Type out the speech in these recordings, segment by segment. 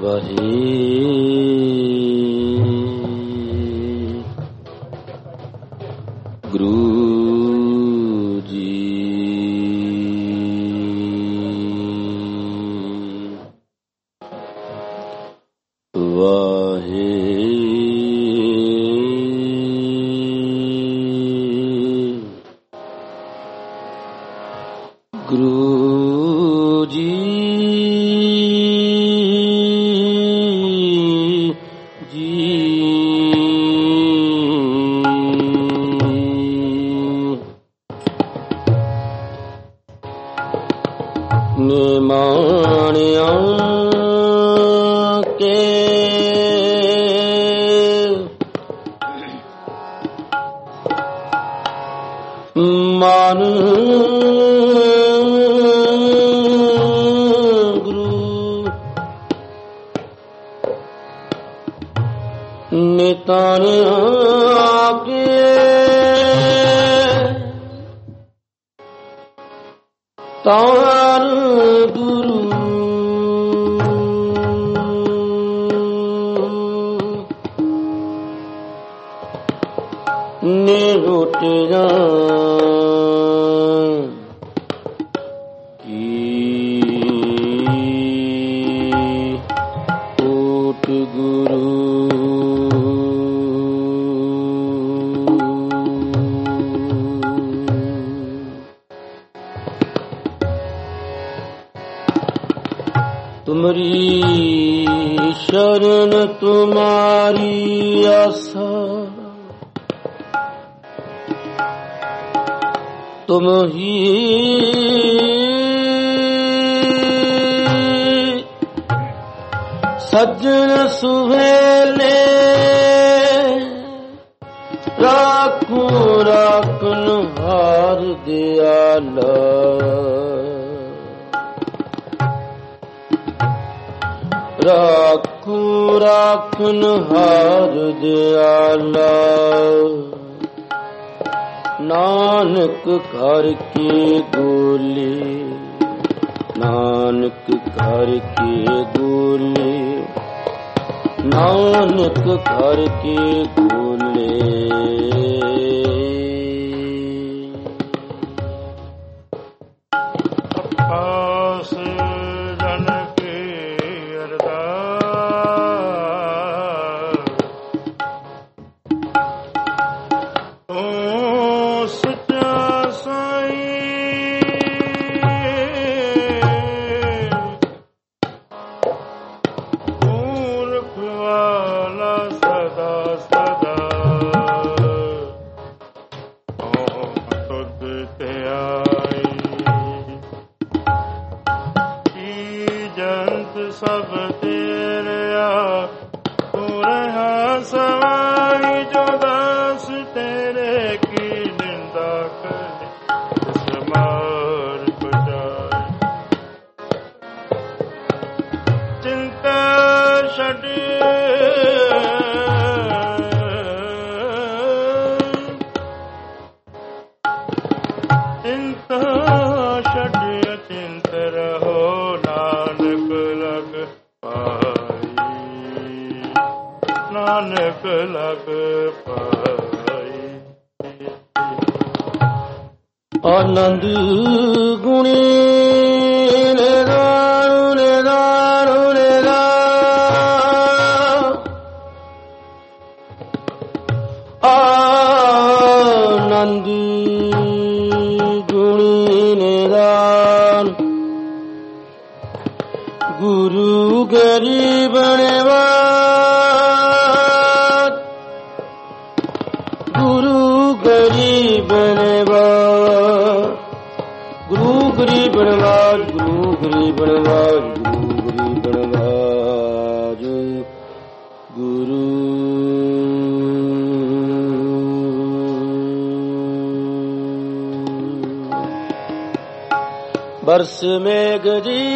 बरस में गरी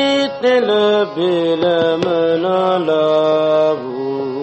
तिल बिलम न लाभू,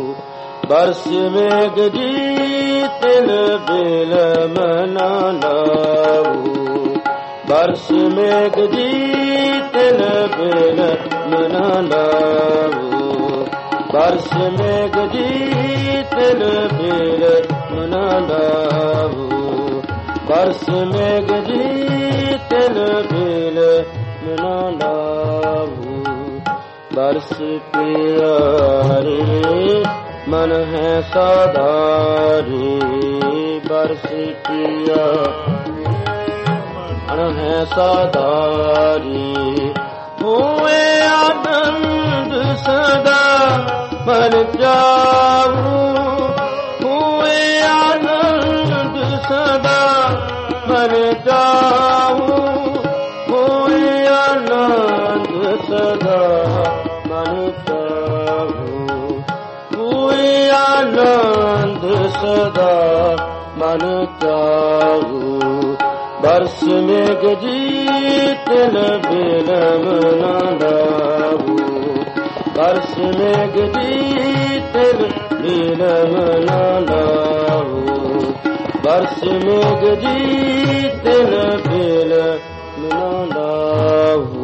बरस में गरी तिल बिलम न लाभू, बरस मेघ जीतन बिन मन लावो बरस मेघ जीतन बिन मन लावो बरस मेघ जीतन बिन मन लावो बरस प्यारे मन है साधारे बरस प्यारे मन है साधारी हुए आनंद सदा मन जाऊं हुए आनंद सदा मन जाऊं हुए आनंद सदा मन जाऊं हुए आनंद सदा मन जाऊं बरस मेघ जीतन बिन मन लावो बरस मेघ जीतन बिन मन लावो बरस मेघ जीतन बिन मन लावो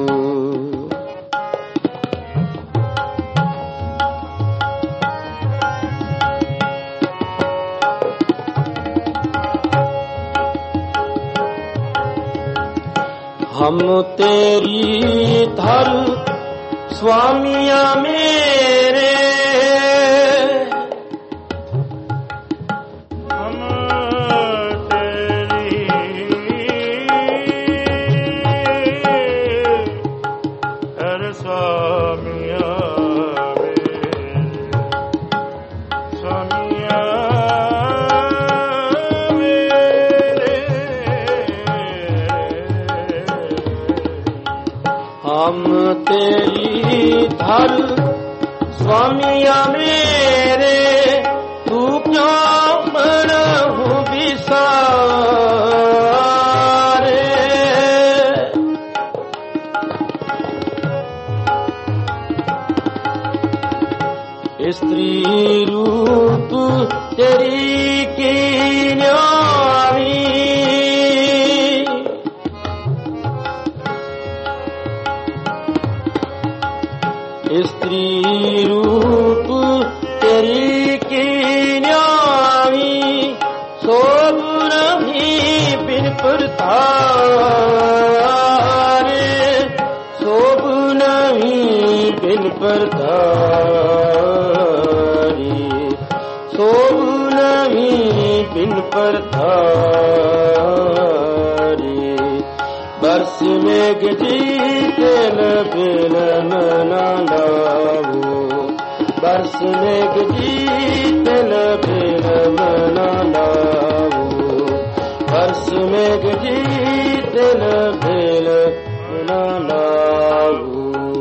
हम तेरी धर स्वामिया मेरे हम तेरी धर स्वामिया स्वामिया हम तेरी धर स्वामिया मेरे तू क्यों बनहु विसारे स्त्री रूप तेरी की न्यारी स्त्री रूप तेरी की न्यारी सोब नहीं बिन परतारे सोब नहीं बिन परतारे सोब नहीं बिन परतारे बरस मेघ जीतन बिन मन लावो बरस मेघ जीतन बिन मन लावो बरस मेघ जीतन बिन मन लावो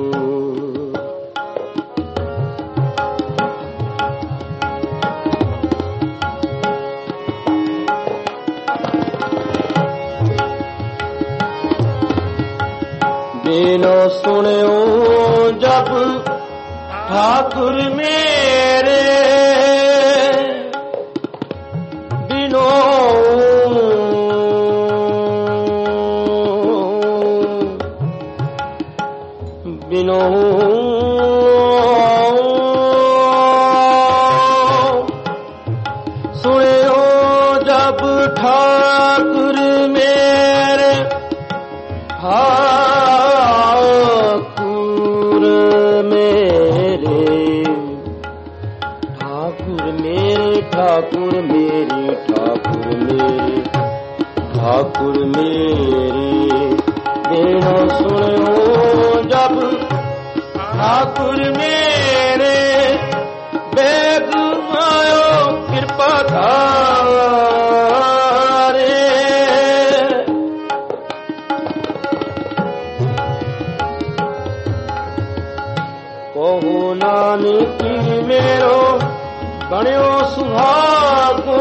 बिनो सुनो जब ठाकुर मेरे बिनो बिनो सुनो जब ठाकुर मेरे ठाकुर मेरे ठाकुर मेरे बिनो सुनो जब ठाकुर मेरे बेग आयो कृपा धारे कहू नानक मेरो बण्यो सुहागो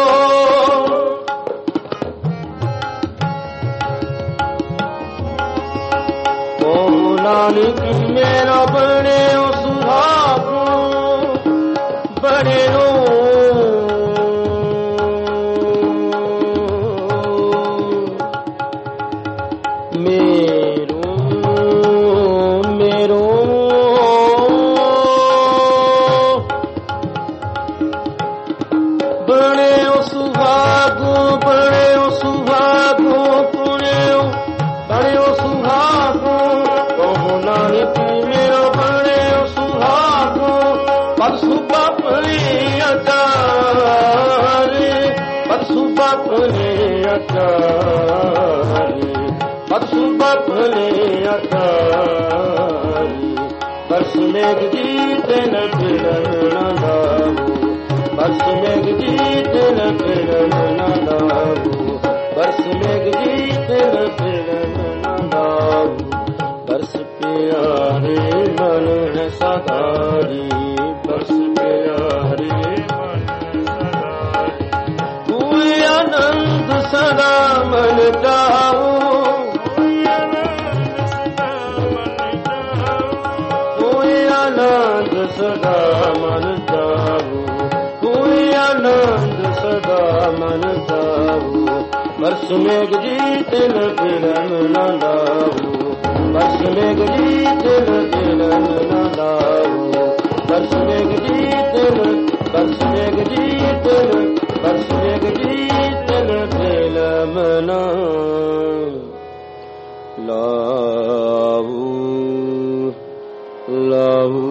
कहू नानक मेरो बण्यो सुहागो बण्यो बफले अचारी परसु बफले अचारी बरस मेघ जीत न फिरन न दाऊ बरस मेघ जीत न फिरन न दाऊ बरस मेघ जीत न फिरन न दाऊ बरस प्यारे मन है सदारी बरस प्यारे मन कोई आनंद सदा मन जाओ कोई आनंद सदा मन जाओ कोई आनंद सदा मन जाओ बरस मेघ जीत न फिरन न दाऊ बरस मेघ जीत न फिरन न दाऊ बरस मेघ जीत न बरस मेघ जीत न बरस मेघ जीत न फिरन न लाऊ लाऊ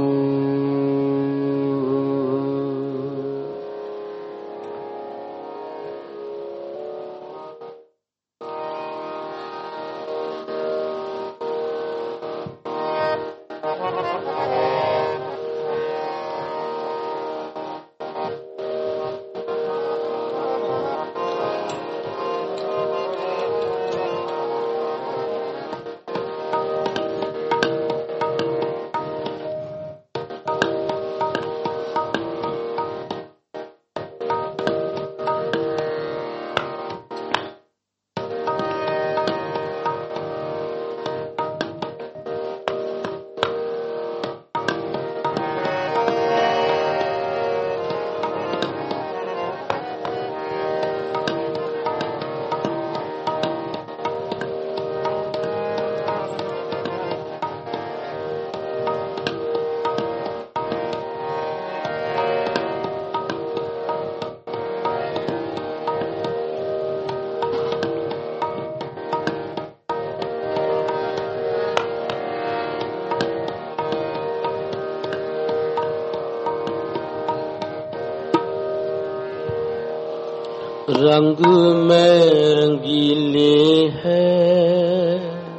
रंग में रंगीले हैं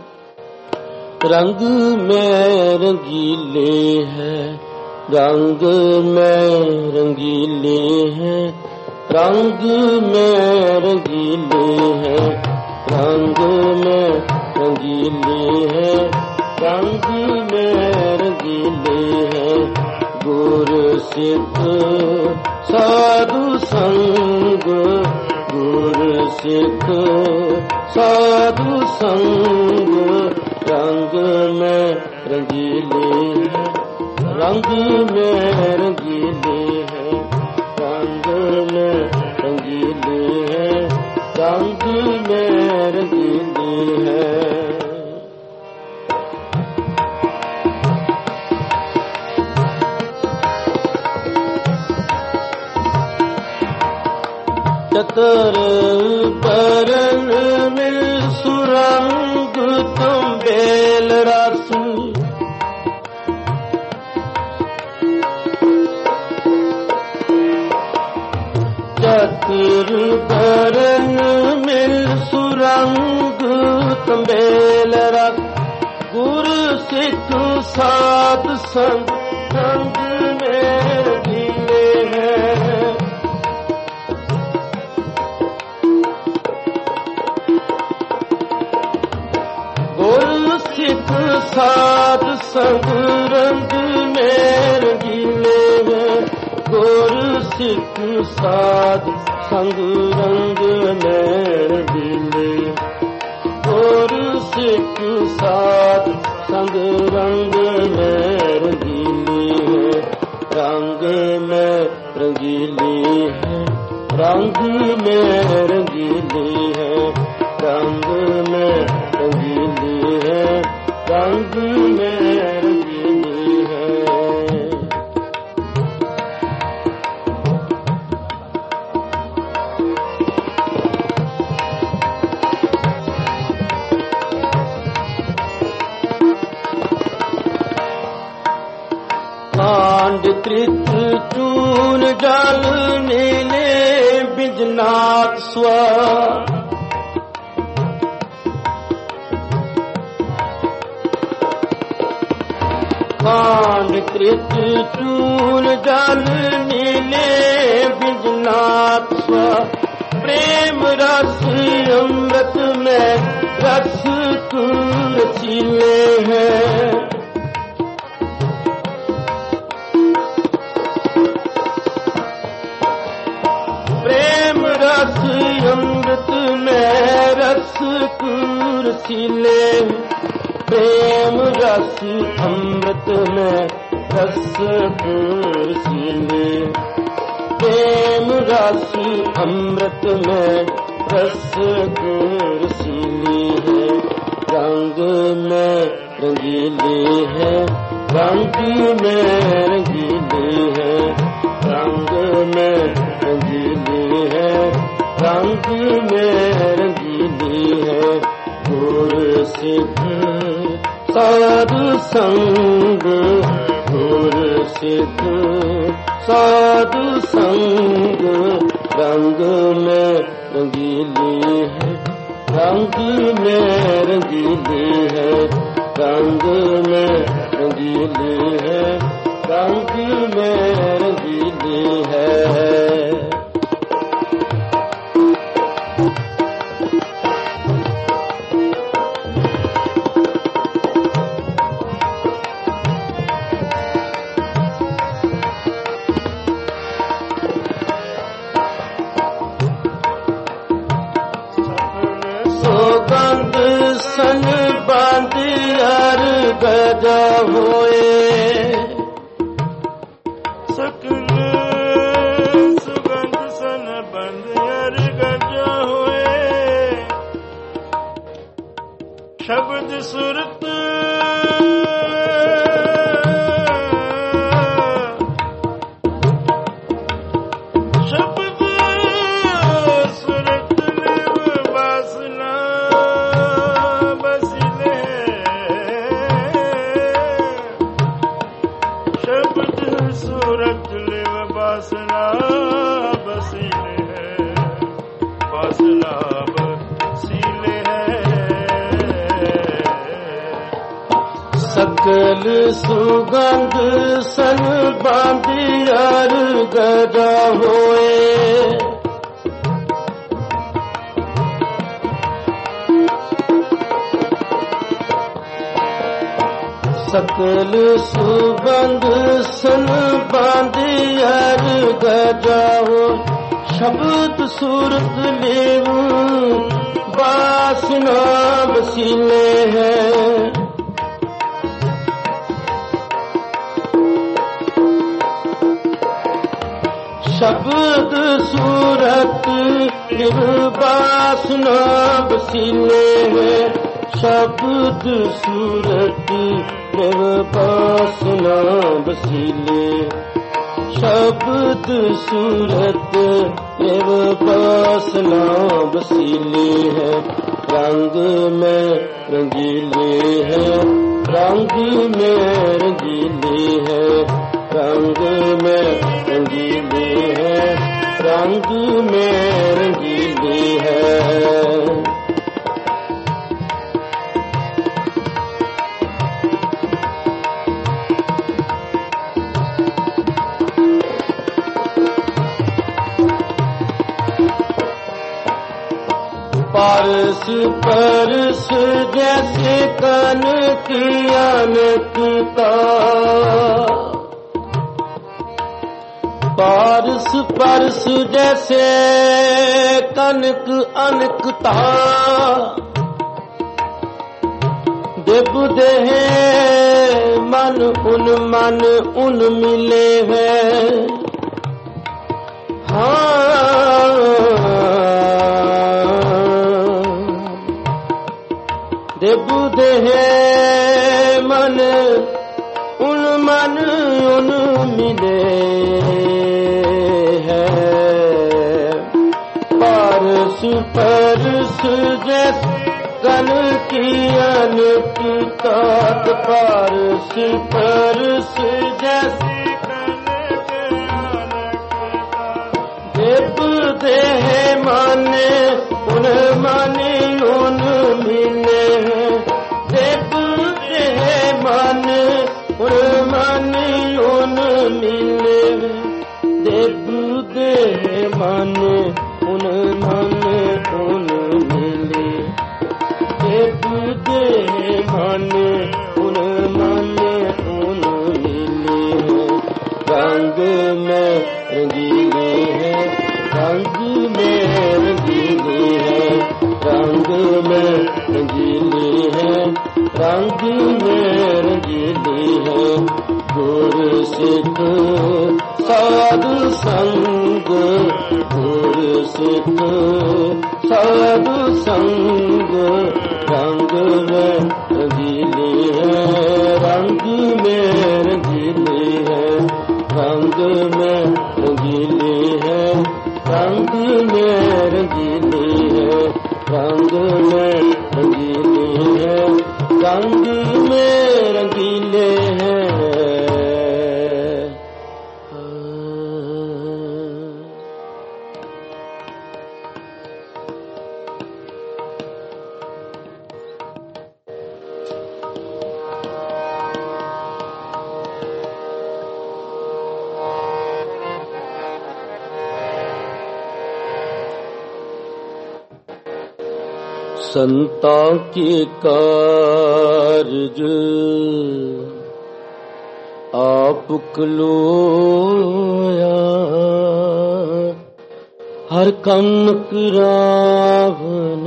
रंग में रंगीले हैं रंग में रंगीले हैं रंग में रंगीले हैं रंग में रंगीले हैं रंग में रंगीले हैं गुर सिख साधु संग गुर सिख साधु संग रंग में रंगीले हैं रंग में रंगीले हैं रंग में रंगीले हैं रंग में रंगीले हैं चतर परन मिल सुरंग तुम बेल रस चतर परन मिल सुरंग तुम बेल रस गुर सिख साध संग रंग में रंगीले हैं सिख साध संग रंग में रंगीले हैं गुर सिख साध संग रंग में रंगीले गुर सिख साध संग रंग में रंगीले हैं रंग में रंगीले हैं रंग में रंगीले हैं रंग में रंगीले हैं रंग में रंगीले हैं कांड कृत चून जल नीले बिजनाथ स्व कांड कृत चूल जल नीले बिजनाथ स्व प्रेम रस अमृत में रस रसीले हैं प्रेम रस अमृत में रस रसीले प्रेम रस अमृत में रस रसीले प्रेम रस अमृत में रस रसीली है रंग में रंगीली है रंग में रंगीली है रंग में रंगीली है रंग में रंगीली है गुर सिद्ध साधु संग गुर सिद्ध साधु संग रंग में रंगीली है रंग में रंगीली है रंग में रंगीली है रंग में रंगीली है सन बांधियार गजा होए सकल सुगंध सन बांधियार गजा होए शब्द सुरत सकल सुगंध सन बांधियार गजा होए सकल सुगंध सन बांधियार गजा हो शब्द सूरत लेव वासना वसीले हैं शब्द सूरत वासना वसीले हैं शब्द सूरत वासना वसीले शब्द सूरत वासना वसीले है रंग में रंगीले है रंग में रंगीले है रंग में रंगीले है रंग में रंगीले है पारस परस जैसे कन की अनकता पारस परस जैसे कनक अनकता देव देह मन उन मिले हैं देव देह मन उन मिले हैं पारस परस जैसे कन की अनकता पारस परस जैसे देव देह माने उन माने उन मिले देव देह माने उन माने उन मिले देव देह माने उन माने उन मिले देव देह माने उन माने उन मिले रंग में रंगीले है रंग में रंगीले है रंग में रंगीले है रंग में रंगीले है गुर सिख साधु संग गुर सिख साधु संग रंग में रंगीले है रंग में रंगीले है रंग में रंगीले है रंग में रंगीले है रंग में रंगीले है रंग में रंगीले हैं संतां के कारज आप कलोया हर कम करावन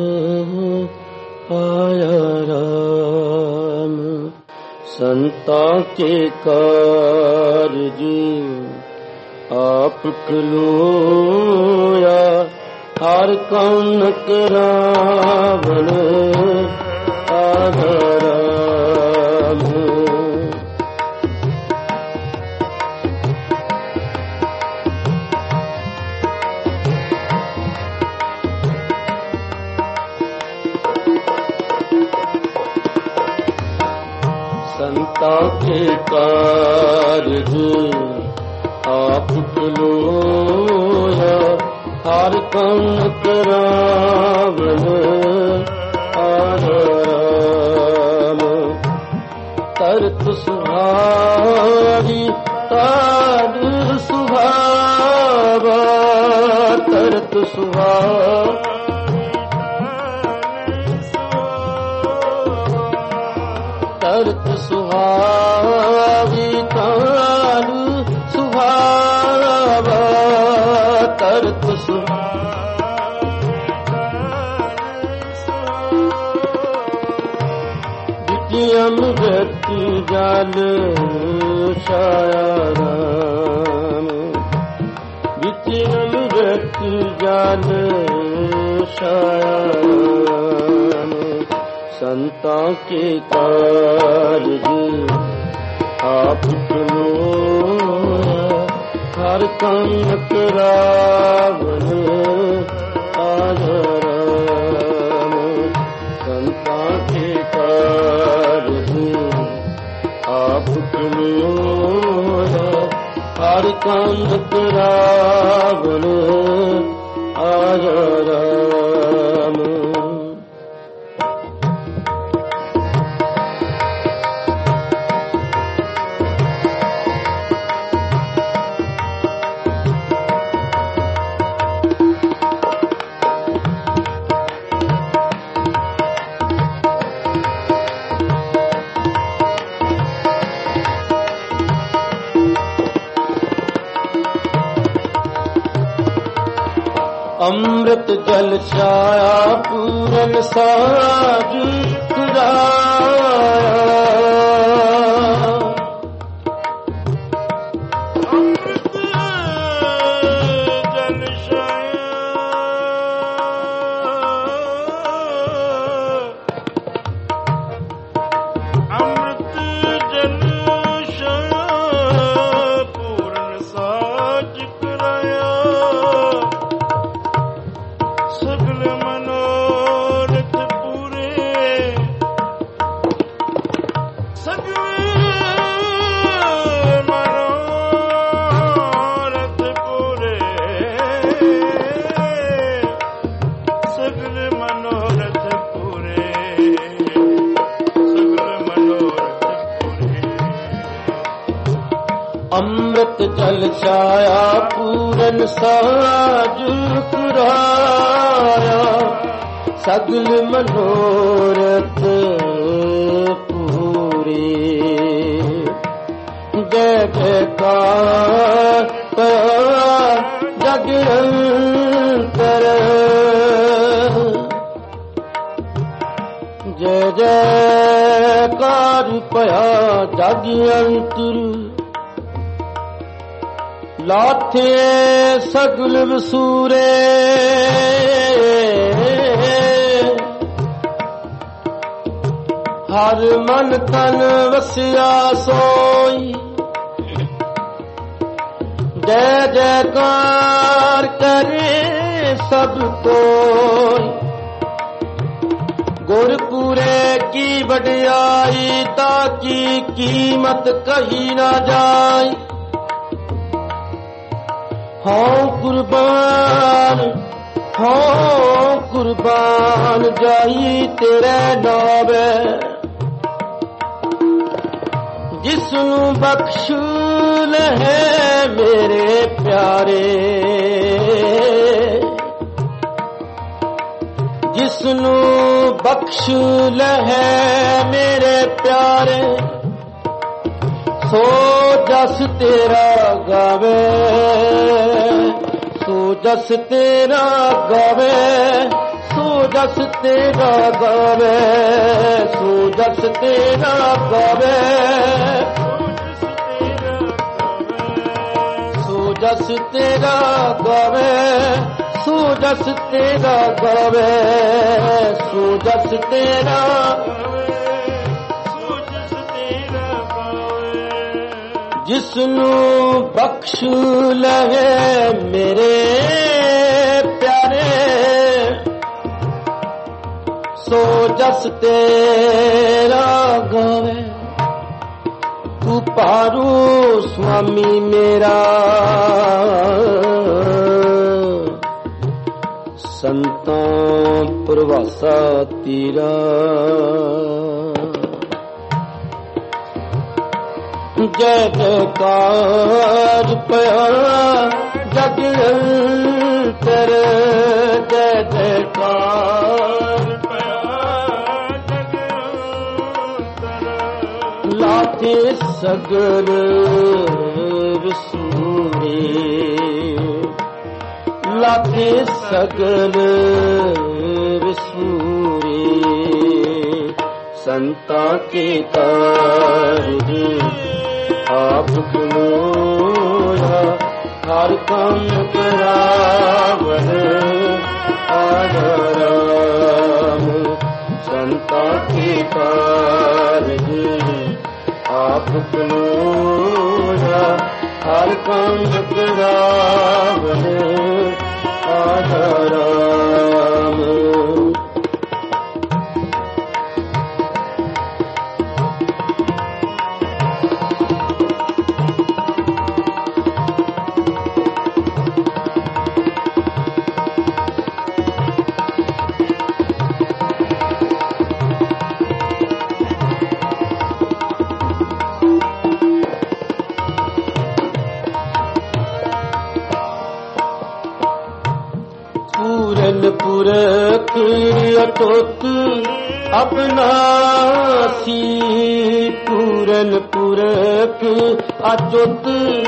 आया राम संतां के कारज आप कलोया हर कौन करावन आधाराम संता के कारज आप कलोया हर कौन करावन आराम तरत सुहारी तार सुहावा तरत तरत सुहावी तार सुहावा तरत द्वितीयम व्यक्ति जाल छाया राम द्वितीयम व्यक्ति जाल छाया राम संता के कारज आप कलोया हर कम करावन आधाराम संता के कारज आप कलोया हर कम करावन आधाराम अमृत जल छाया पूरन साज खुदाया अमृत जल छाया अमृत जल छाया पूरन साज खुदाया सगल मनोरथ पूरे ਮਨੋਰਥ ਪੂਰੇ, ਸਗਲ ਮਨੋਰਥ ਪੂਰੇ। ਅੰਮ੍ਰਿਤ ਜਲ ਛਾਇਆ ਪੂਰਨ ਸਾਜ ਪੁਰਾਇਆ, ਸਗਲ ਮਨੋਰਥ ਪੂਰੇ। ਜੈ ਜੈਕਾਰ ਜਗ ਅੰਤਰ, ਜੈ ਜੈਕਾਰ ਭਇਆ ਜਗ ਅੰਤਰ। ਲਾਥੇ ਸਗਲ ਵਸੂਰੇ, ਹਰ ਮਨ ਤਨ ਵਸਿਆ ਸੋਈ। ਜੈ ਜੈਕਾਰ ਕਰੇ ਸਭ ਕੋਈ, ਗੁਰਪੂਰੇ ਕੀ ਵਡਿਆਈ, ਤਾਂ ਕੀ ਕੀਮਤ ਕਹੀ ਨਾ ਜਾਈ। ਹਾਂ ਕੁਰਬਾਨ, ਹਾਂ ਕੁਰਬਾਨ ਜਾਈ ਤੇਰੇ ਨਾਵੇ। ਜਿਸਨੂੰ ਬਖਸ਼ ਲਹੇ ਮੇਰੇ ਪਿਆਰੇ, ਜਿਸਨੂੰ ਬਖਸ਼ ਲਹੇ ਮੇਰੇ ਪਿਆਰੇ। ਸੋ ਜਸ ਤੇਰਾ ਗਾਵੇ, ਸੋ ਜਸ ਤੇਰਾ ਗਾਵੇ, ਸੋ ਜਸ ਤੇਰਾ ਗਾਵੇ, ਸੋ ਜਸ ਤੇਰਾ ਗਾਵੇ, ਸੋ ਜਸ ਤੇਰਾ ਗਾਵੇ, ਸੋ ਜਸ ਤੇਰਾ ਗਾਵੇ, ਸੋ ਜਸ ਤੇਰਾ। ਜਿਸਨੂੰ ਬਖਸ਼ ਲਵੇ ਮੇਰੇ ਪਿਆਰੇ, ਸੋ ਜਸ ਤੇਰਾ ਗਾਵੇ। ਤੂੰ ਪਾਰੂ ਸੁਆਮੀ ਮੇਰਾ, ਸੰਤਾਂ ਪ੍ਰਵਾਸਾ ਤੇਰਾ। ਜੈ ਜੈਕਾਰ ਪਿਆ ਜਗ ਅੰਤਰ, ਜੈ ਜੈਕਾਰ ਪਿਆ ਜਗ ਅੰਤਰ। ਲਾਥੇ ਸਗਲ ਵਸੂਰੇ, ਲਾਥੇ ਸਗਲ ਵਸੂਰੇ। ਸੰਤਾਂ ਕੇ ਕਾਰਜ ਆਪ ਕਲੋਰਾ, ਹਰ ਕੰਮ ਕਰਾਵਨ ਆਰਾਮ। ਸੰਤਾਂ ਕੇ ਕਾਰਜ ਆਪ ਕਲੋਰਾ, ਹਰ ਕੰਮ ਕਰਾਵਨ ਆਰਾਮ। ਪੁਰਖ ਅਟੁੱਟ ਅਬਨਾਸੀ, ਪੂਰਨ ਪੁਰਖ ਅਟੁੱਟ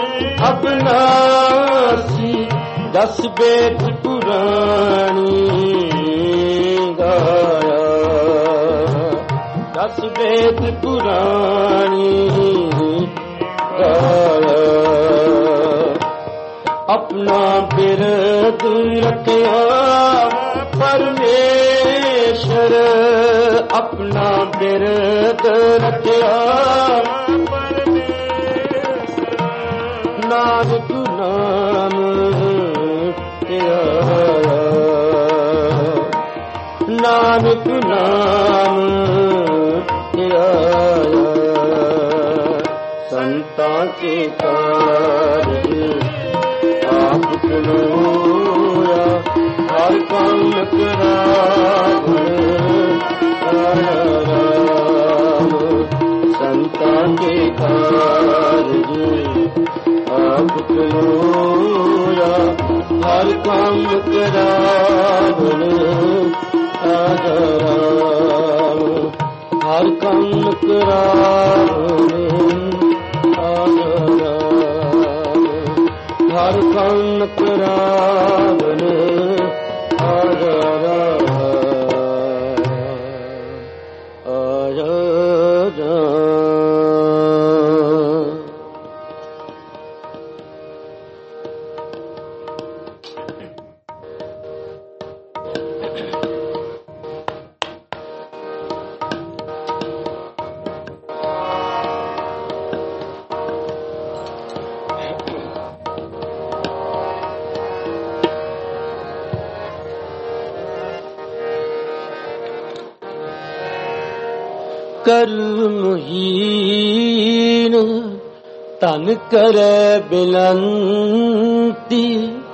ਅਬਨਾਸੀ। ਦਸ ਬੇਦ ਪੁਰਾਣੀ ਗਾਇਆ, ਦਸ ਬੇਦ ਪੁਰਾਣੀ ਗਾਇਆ। ਆਪਣਾ ਬਿਰਦ ਰੱਖਿਆ ਪਰਮੇਸ਼ਰ, ਆਪਣਾ ਬਿਰਦ ਰੱਖਿਆ ਪਰਮੇਸ਼ਰ। ਨਾਨਕ ਨਾਮ ਧਿਆਇਆ, ਨਾਨਕ ਨਾਮ ਧਿਆਇਆ। ਸੰਤਾਂ ਕੇ ਕਾਰਜ ਆਪ ਕਲੋਇਆ, ਹਰ ਕੰਮ रावण आया राम। संतां के कारज आप करोया, हर काम करावन आया राम। हर काम करावन आया राम। हर काम करावन आया राम। आया राम। कर्महीन तन करे बिनंती।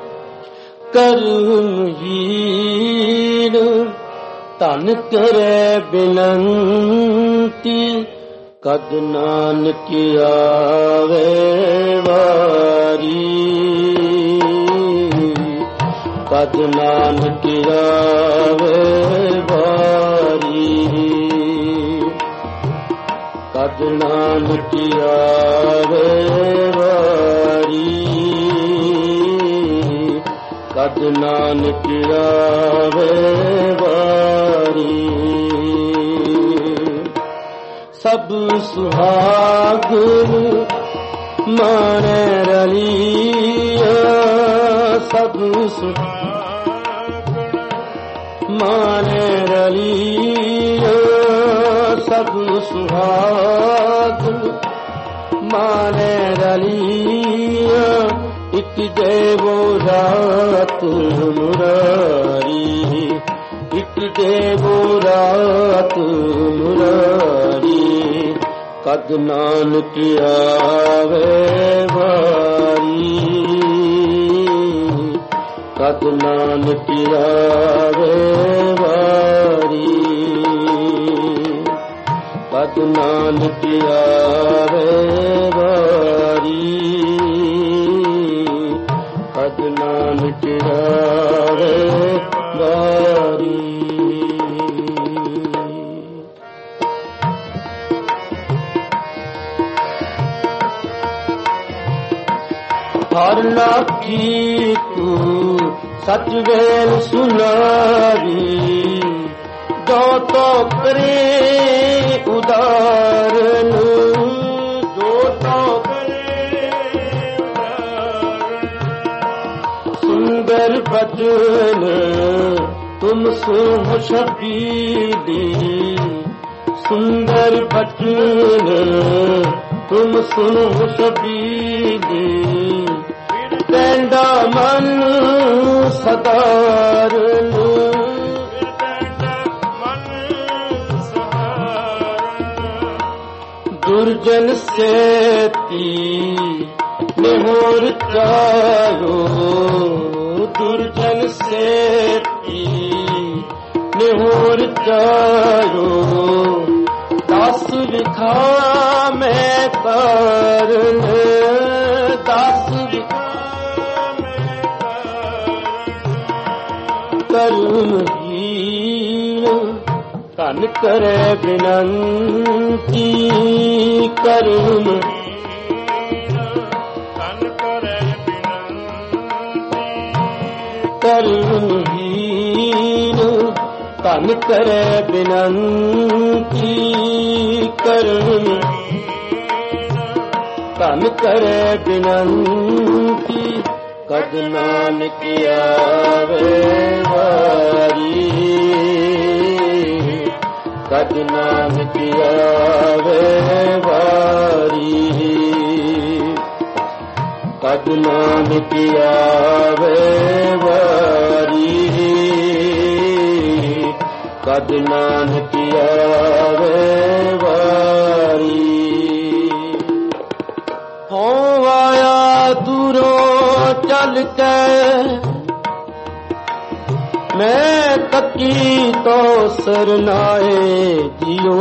कर्महीन तन करे बिनंती। कद नानक आवे वारी। कद नानक आवे वारी। कद नानक आवे वारी। कद नानक आवे वारी। सब सुहागन माने रलिया। सब सुहागन माने रलिया। सब सुहागन माने रलिया। एक देवो रात मुरारी। एक देवो रात मुरारी। कद नानक आवे वारी। कद नानक आवे वारी। कद नानक आवे वारी। कद नानक आवे वारी। हर लाखी तू सच वेल सुनारी। जो तो करे उदारन। जो तो करे उदारन। सुंदर बचन तुम सुनो शबीदी। सुंदर बचन तुम सुनो शबीदी। पैंदा मन सदारन। दुर्जन सेती निहोर चारो। दुर्जन सेती निहोर चारो। दास विखा में तारन। दास विखा में तारन। कर्महीन तन करे बिनंती। कर्म तन करे बिनंती। कर्महीन तन करे बिनंती। कर्म तन करे बिनंती। कद नानक आवे वारी। कद नानक आवे वारी। कद नानक आवे वारी। कद नानक आवे वारी। हो आया दूरों चल के मैं तकी तो सरनाए जियो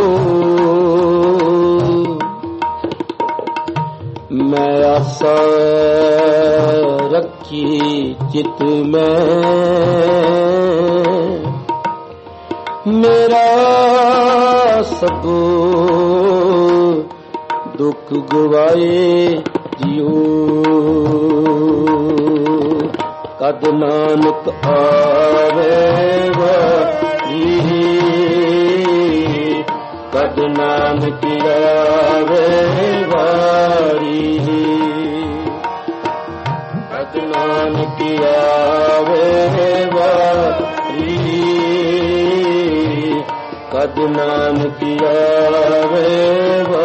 मैं आशा रखी चित में मेरा सब दुख गवाए जियो कद नानक आवेगा कद नानक आवेगा कद नानक आवेगा कद नानक आवेगा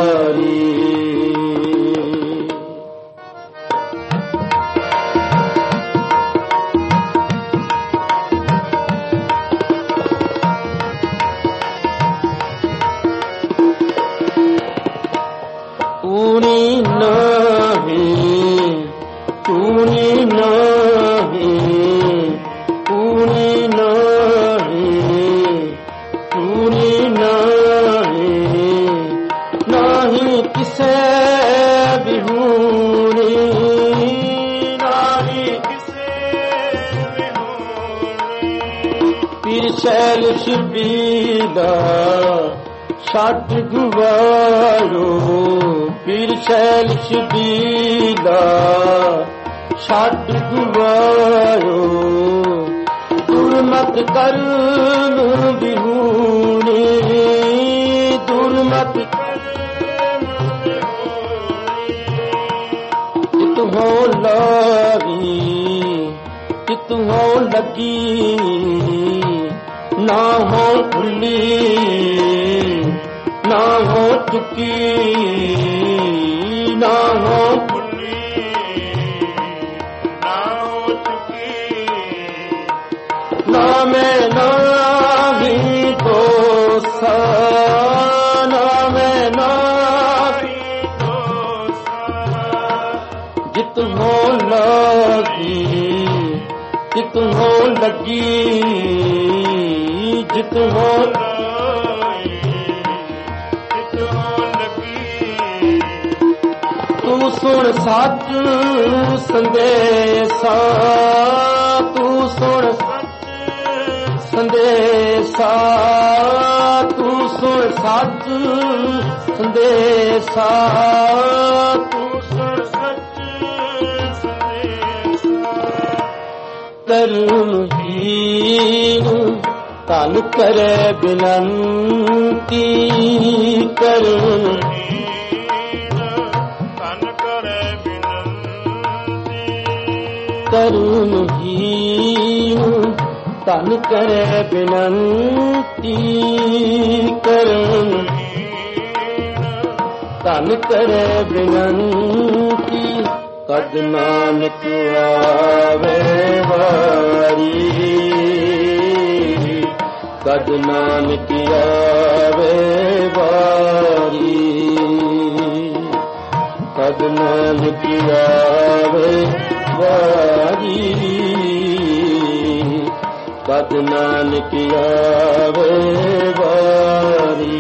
शैल शिबीला छाट गुवारो पीर शैल शिबीला छाट गुवारो दुर्मत कर्म बिहूनी दुर्मत चित हो लागी चित हो लगी ना हो भुली ना हो चुकी ना हो भुली ना हो चुकी ना मैं नाही दोसा ना मैं नाही दोसा जित हो लगी जित हो लगी जित हो तू सुन सच संदेशा तू सुन सच संदेशा तू सुन सच संदेशा तू सुन सच संदेशा करुणहीन तन करे बिनती करुण तन करे बिनती करुणहीन तन करे बिनती करुण तन करे बिनती कद नानक आवे वारी कद नानक आवे वारी कद नानक आवे वारी कद नानक आवे वारी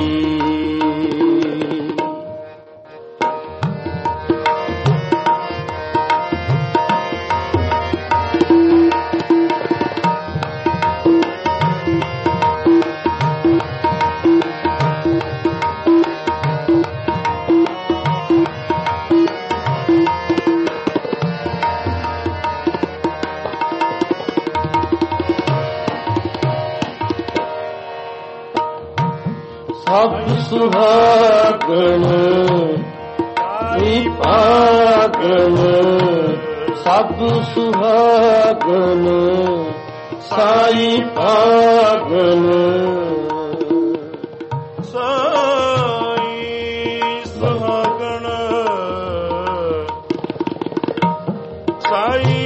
सब सुहागन विभागन सब सुहागन साई पागन साई सुहागन साई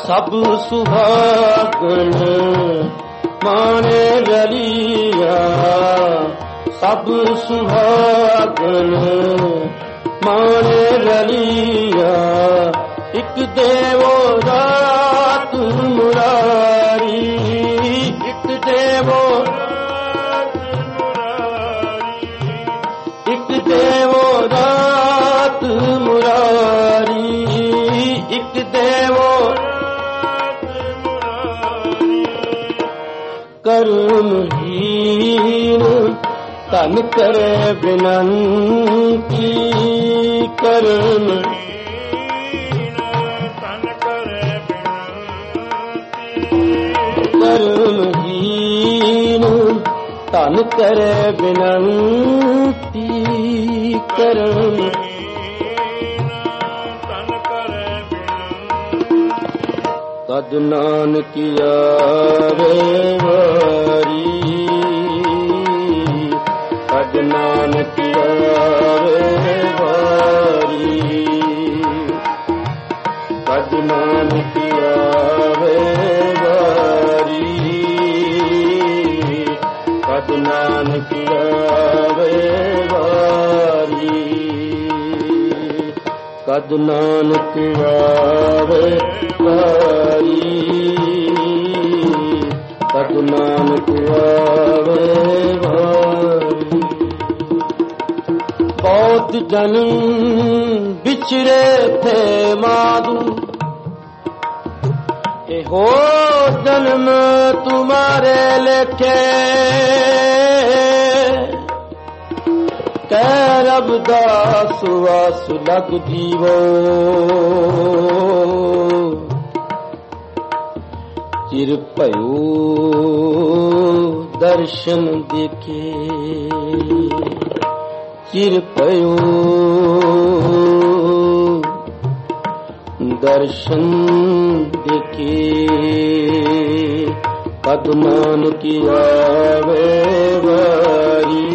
ਸਭ ਸੁਹਾਗਣ ਮਾਣੇ ਰਲੀਆ, ਸਭ ਸੁਹਾਗਣ ਮਾਣੇ ਰਲੀਆ, ਇੱਕ ਦੇਵੋ ਰਾਤ ਮੁਰਾਰੀ, ਇੱਕ ਦੇਵੋ ਰਾਤ ਮੁਰਾਰੀ, ਇੱਕ ਦੇਵੋ ਰਾਤ ਮੁਰਾਰੀ, ਇੱਕ ਦੇਵੋ ਰਾਤ ਮੁਰਾਰੀ। ਕਰਮਹੀਨ ਧਨ ਕਰੇ ਬਿਨੰਤੀ, ਕਰਮਹੀਨ ਧਨ ਕਰੇ ਬਿਨੰਤੀ, ਕਰਮਹੀਨ ਧਨ ਕਰੇ ਬਿਨੰਤੀ, ਕਰਮਹੀਨ ਧਨ ਕਰੇ ਬਿਨੰਤੀ। ਤਦ ਨਾਨਕ ਆਵੇ ਵਾਰੀ, ਤਦ ਨਾਨਕ ਆਵੇ ਵਾਰੀ, ਤਦ ਨਾਨਕ ਆਵੇ ਵਾਰੀ, ਤਦ ਨਾਨਕ ਆਵੇ ਵਾਰੀ, ਤਦ ਨਾਨਕ ਆਵੇ ਵਾਰੀ, ਤਦ ਨਾਨਕ ਆਵੇ ਵਾਰੀ। ਬਹੁਤ ਜਨਮ ਵਿਚਰੇ ਥੇ ਮਾਧੂ, ਇਹੋ ਜਨਮ ਤੁਮਾਰੇ ਲੇਖੇ, ਕਹਿ ਰਬ ਦਾਸ ਵਾਸ ਲਗ ਜੀਵੋ, ਚਿਰ ਭਇਓ ਦਰਸ਼ਨ ਦੇਖੇ, ਚਿਰ ਭਇਓ ਦਰਸ਼ਨ ਦੇਖੇ। ਕਦ ਨਾਨਕ ਆਵੇ ਵਾਰੀ,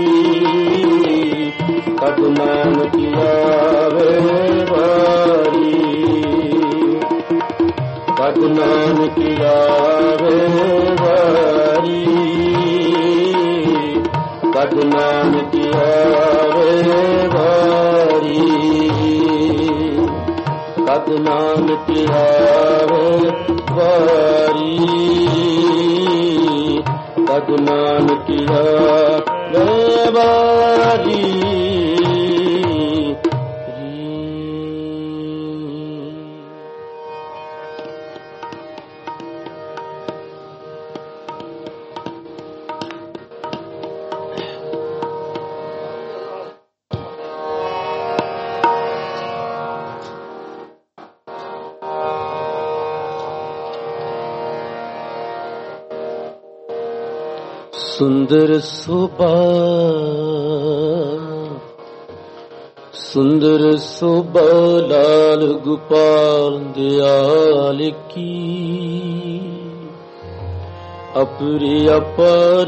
ਕਦ ਨਾਨਕ ਆਵੇ ਵਾਰੀ, ਕਦ ਨਾਨਕ ਆਵੇ ਵਾਰੀ, ਕਦ ਨਾਨਕ ਆਵੇ ਵਾਰੀ, ਕਦ ਨਾਨਕ ਆਵੇ ਵਾਰੀ, ਕਦ ਨਾਨਕ ਆਵੇ ਵਾਰੀ। ਸੁੰਦਰ ਸੋਭਾ, ਸੁੰਦਰ ਸੋਭਾ ਲਾਲ ਗੋਪਾਲ ਦਿਆਲ ਕੀ, ਅਪਰੀ ਅਪਰ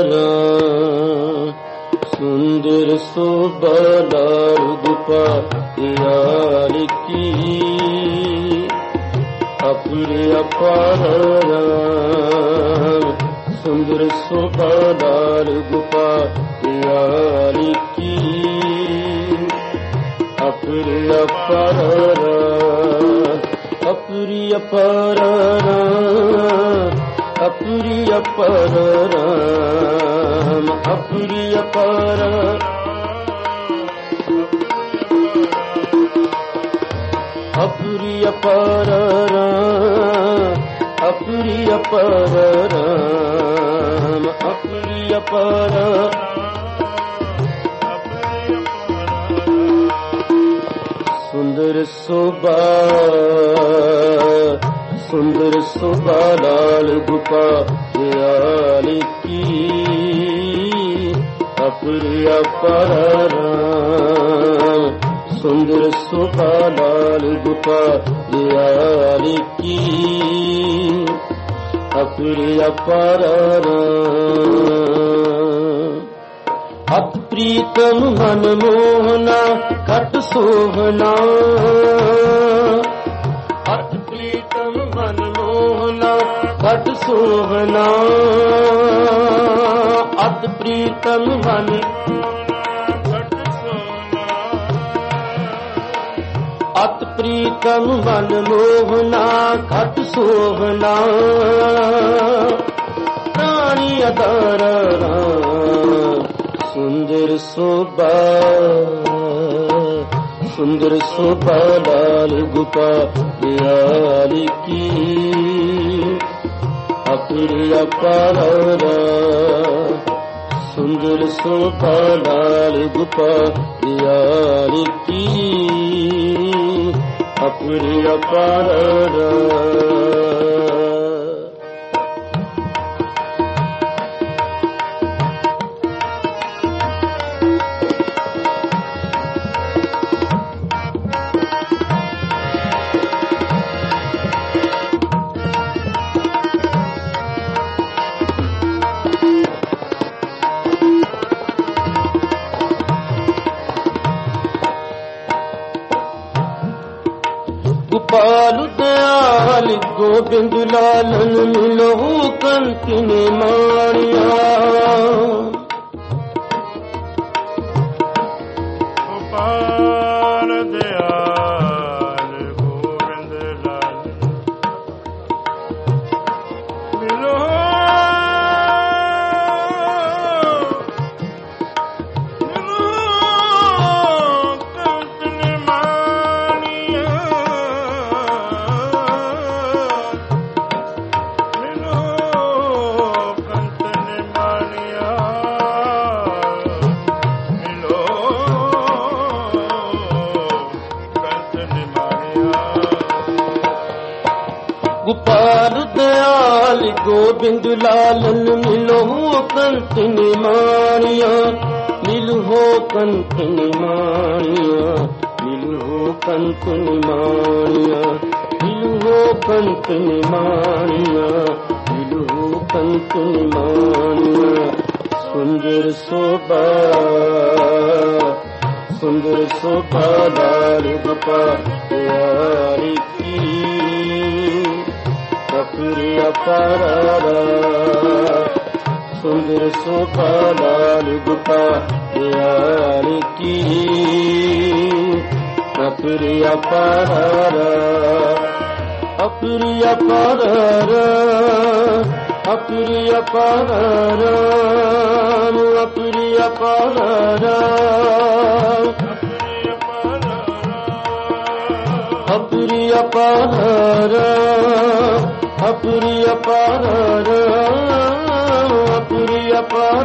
ਸੁੰਦਰ ਸੋਭਾ ਲਾਲ ਗੋਪਾਲ ਦਿਆਲ ਕੀ, ਅਪਰੀ ਅਪਰ ਸੁੰਦਰ ਸੋਭਾ ਲਾਲ ਗੋਪਾਲ ਦਿਆਲ ਕੀ, ਅਪਰੀ ਅਪਰ ਅਪਰੀ ਅਪਰ ਅਪਰੀ ਅਪਰ ਅਪਰੀ ਅਪਰ ਅਪਰੀ ਅਪਰ ਅਪਰੀ ਅਪਰ ਅਪਰੀ ਅਪਰ ਸੁੰਦਰ ਸੋਭਾ, ਸੁੰਦਰ ਸੋਭਾ ਲਾਲ ਗੋਪਾਲ ਦਿਆਲ ਕੀ, ਅਪਰੀ ਅਪਰ ਸੁੰਦਰ ਸੋਭਾ ਲਾਲ ਗੋਪਾਲ ਦਿਆਲ ਕੀ, ਅਪਰੀ ਅਪਰ ਅਤ ਪ੍ਰੀਤਮ ਮਨ ਮੋਹਨਾ ਘਟ ਸੋਹਨਾ, ਅਤ ਪ੍ਰੀਤਮ घट सोहना अत प्रीतम मन अत प्रीतम मन मोहना घट सोहना रानी अदार सुंदर शोभा सुंदर शोभा लाल गोपाल की अपनी अपार सुंदर शोभा लाल गोपाल की अपनी अपार गोपाल दयाल गोविंद लालन मिलो कंकिन मारिया गोपाल दयाल गोविंद लालन मिलो गोपाल दयाल गोविंद लालन मिलो कंठ निमानिया मिलो कंठ निमानिया मिलो कंठ निमानिया मिलो कंठ निमानिया मिलो कंठ निमानिया सुंदर शोभा लाल गोपाल की अपनी अपार सुंदर शोभा लाल गोपाल की अपनी अपार अपनी अपार अपनी अपार अपनी अपार अपनी अपार अपनी अपार अपनी अपार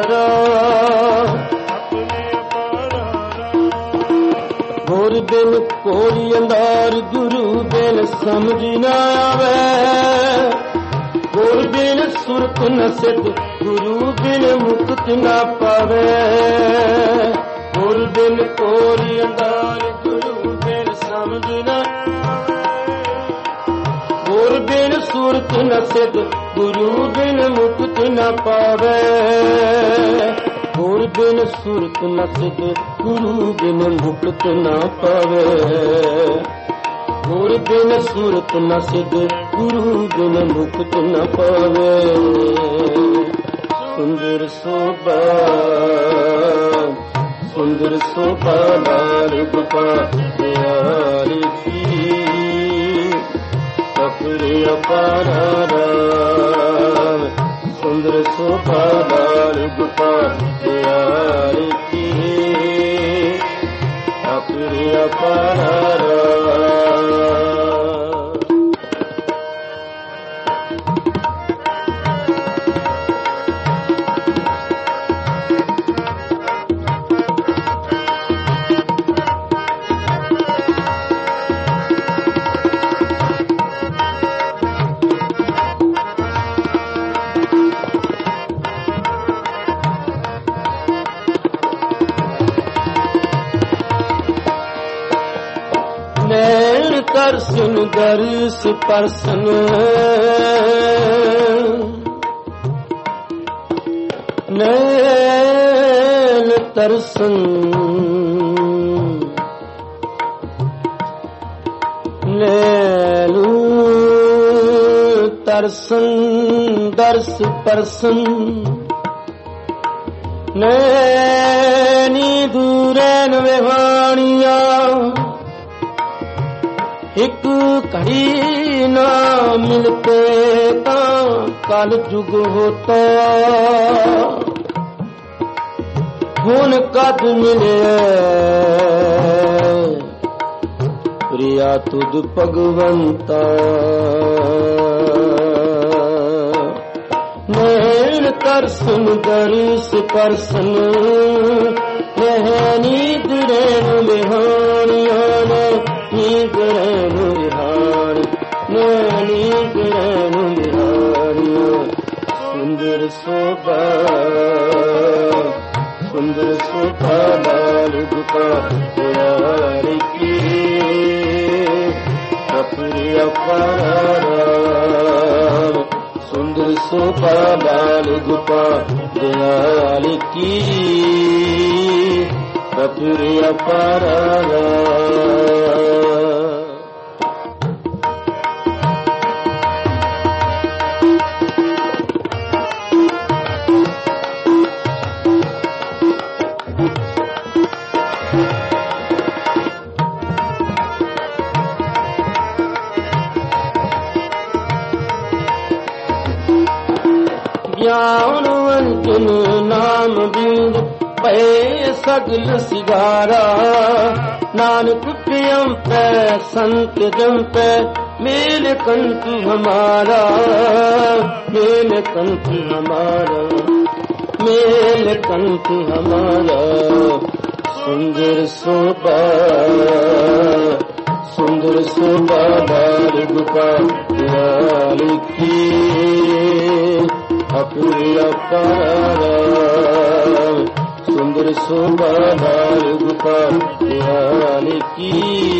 गोर बिन कोरी अंदार गुरु बिन समझ न आवे गोर बिन सुरत न सिद्ध गुरु बिन मुक्त न पावे गोर बिन कोरी अंदार गुरु बिन समझ न गुर बिन सूरत न सिद्ध गुरु बिन मुक्त न पावे गुर बिन सूरत न सिद्ध गुरु बिन मुक्त न पावे गुर बिन सूरत न सिद्ध गुरु बिन मुक्त न पावे सुंदर शोभा लाल गोपाल की अपनी अपार सुंदर शोभा लाल गोपाल की अपनी अपार दर्शन दर्श परसन नैन तरसन नैन ਦਰਸ਼ਨ ਦਰਸ ਪਰਸਨ ਨੈਣੀ ਦੂਰੈਨ ਵਿਹਾਣੀਆਂ ਇੱਕ ਘੜੀ ਨਾ ਮਿਲਤੇ ਤਾਂ ਕਲ ਜੁਗ ਹੋਤਾ ਹੁਣ ਕਦ ਮਿਲੇ ਪ੍ਰਿਆ ਤੁਧ ਭਗਵੰਤਾ ਨੈਣ ਤਰਸਨ ਦਰਸ ਪਰਸਨ ਨੀਂਦ ਰੈਣ ਵਿਹਾਣੀਆਂ ਨੀਂਦ ਰੈਣ ਵਿਹਾਣ ਨੀਂਦ ਰੈਣ ਵਿਹਾਣੀਆਂ ਸੁੰਦਰ ਸੋਭਾ ਸੁੰਦਰ ਸੋਭਾ ਲਾਲ ਗੁਪਾ ਪਿਆਰ ਕੀ ਅਪਰਿ ਅਪਾਰ ਸੁੰਦਰ ਸੋਭਾ ਲਾਲ ਗੁਪਾ ਦਿਆਲ ਕੀ ਅਪਰਿ ਅਪਾਰ ਗਿਆਨ ਵੰਜਨ ਨਾਮ ਬਿੰਦ ਪਏ ਸਗਲ ਸਿਗਾਰਾ ਨਾਨਕ ਪਿਯਮ ਪੈ ਸੰਤ ਜੰਪੈ ਮੇਲ ਕੰਤ ਹਮਾਰਾ ਮੇਲ ਕੰਤ ਹਮਾਰਾ ਮੇਲ ਕੰਤ ਹਮਾਰਾ ਸੁੰਦਰ ਸੋਭਾ ਸੁੰਦਰ ਸੋਭਾ ਬਾਲ ਗੁਪਾ ਦਿਆਲ ਕੀ ਅਪਰਿ ਅਪਾਰ ਸੁੰਦਰ ਸੋਭਾ ਬਾਲ ਗੁਪਾ ਦਿਆਲ ਕੀ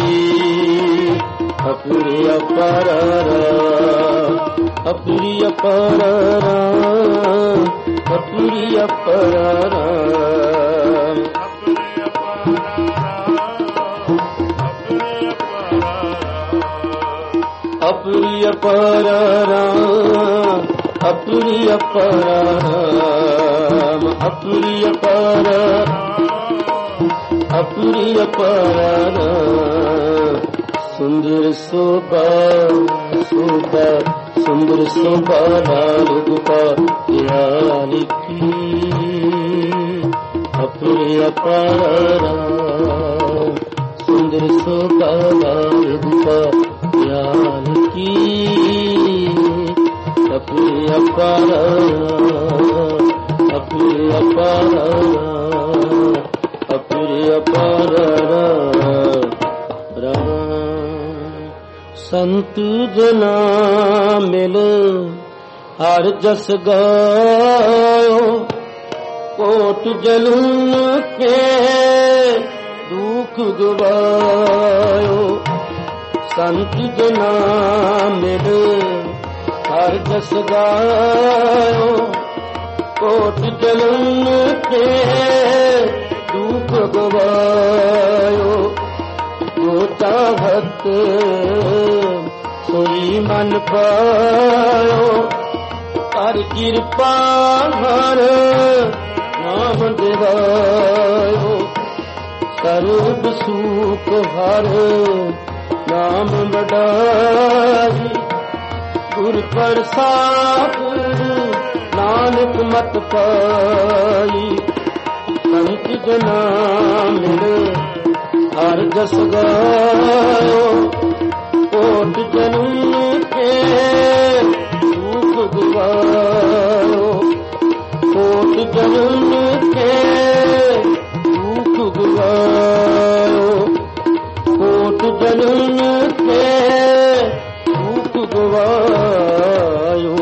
ਅਪਰਿ ਅਪਾਰ ਅਪਰਿ ਅਪਾਰ ਅਪਰਿ ਅਪਾਰ ਅਪਰਿ ਅਪਾਰ ਅਪਰਿ ਅਪਾਰ ਅਪਰਿ ਅਪਾਰ ਅਪਰਿ ਅਪਾਰ ਸੁੰਦਰ ਸੋਭਾ ਸੋਭਾ ਸੁੰਦਰ ਸੋਭਾ ਲਾਲ ਗੁਪਾ ਦਿਆਲ ਕੀ ਅਪਰਿ ਅਪਾਰ ਸੁੰਦਰ ਸੋਭਾ ਲਾਲ ਗੁਪਾ ਦਿਆਲ ਕੀ ਅਪਰਿ ਅਪਾਰ ਅਪਰਿ ਅਪਾਰ ਅਪਰਿ ਅਪਾਰ ਸੰਤ ਜਨਾ ਮਿਲ ਹਰ ਜਸ ਗਾਇਓ ਕੋਟ ਜਲਨ ਕੇ ਦੁਖ ਗਵਾਇਓ ਸੰਤ ਜਨਾ ਮਿਲ ਹਰ ਜਸ ਗਾਇਓ ਕੋਟ ਜਲਨ ਕੇ ਦੁਖ ਗਵਾਇਓ ਜੋ ਚਾਹਤ ਸੋਈ ਮਨ ਪਾਇਓ ਹਰ ਕਿਰਪਾ ਹਰ ਨਾਮ ਦਿਵਾਇਓ ਸਰਬ ਸੁਖ ਹਰ ਨਾਮ ਵਡਾਈ ਗੁਰ ਪ੍ਰਸਾਦ ਨਾਨਕ ਮਤ ਪਾਈ ਸੰਤ ਜਨਾ ਮਿਲ ਹਰ ਜਸ ਗਾਇਓ ਕੋਟ ਜਨਮ ਕੇ ਦੁਖ ਗਵਾਇਓ ਕੋਟ ਜਨਮ ਕੇ ਦੁਖ ਗਵਾਇਓ ਕੋਟ ਜਨਮ ਕੇ ਦੁਖ ਗਵਾਇਓ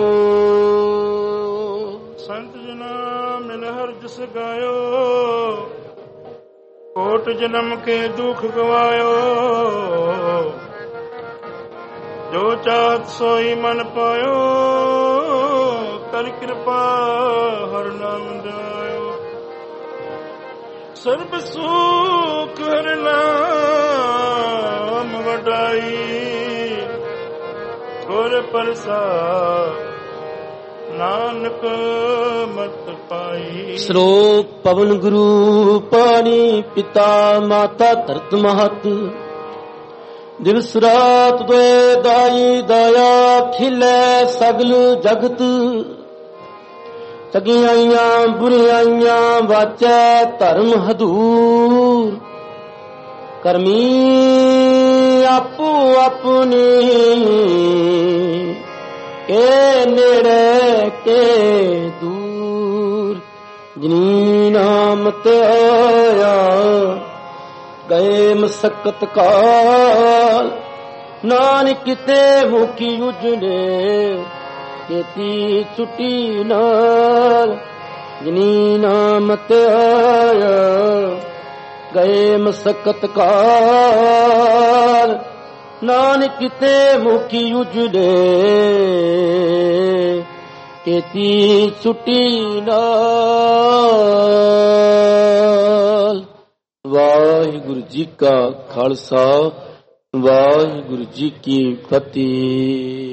ਸੰਤ ਜਨਾ ਮਿਲ ਹਰ ਜਸ ਗਾਇਓ ਕੋਟ ਜਨਮ ਕੇ ਦੁਖ ਗਵਾਇਓ ਜੋ ਚਾਹਤ ਸੋਈ ਮਨ ਪਾਇਓ ਕਰ ਕਿਰਪਾ ਹਰ ਨਾਮ ਦਿਵਾਇਓ ਸਰਬ ਸੁਖ ਹਰ ਨਾਮ ਵਡਾਈ ਗੁਰ ਪਰਸਾ ਨਾਨਕ ਮਤ ਪਾਈ। ਸ਼ਲੋਕ ਪਵਨ ਗੁਰੂ ਪਾਣੀ ਪਿਤਾ ਮਾਤਾ ਧਰਤ ਮਹਤ ਦਿਵਸ ਰਾਤ ਦੋਏ ਦਾਈ ਦਇਆ ਖਿਲੇ ਸਗਲ ਜਗਤ ਚੰਗਿਆਈਆਂ ਬੁਰਿਆਈਆਂ ਵਾਚੈ ਧਰਮ ਹਦੂਰ ਕਰਮੀ ਆਪੋ ਆਪਣੀ ਕੇ ਨੇੜੇ ਕੇ ਦੂਰ ਜਿਨੀ ਨਾਮ ਤੇ ਆਇਆ ਗਏ ਮਸਕਤ ਕਾਲ ਨਾਨਕ ਕਿਤੇ ਮੁਖੀ ਉਜੜੇ ਕੀਤੀ ਛੁੱਟੀ ਨਾਲ ਜਿਨੀ ਨਾਮ ਤੇ ਆਇਆ ਗਏ ਮਸਕਤ ਕਾਲ ਨਾਨਕ ਕਿਤੇ ਮੁਖੀ ਉਜੜੇ ਕੀਤੀ ਛੁੱਟੀ ਨਾਲ। ਵਾਹਿਗੁਰੂ ਜੀ ਕਾ ਖਾਲਸਾ ਵਾਹਿਗੁਰੂ ਜੀ ਕੀ ਫਤਿਹ।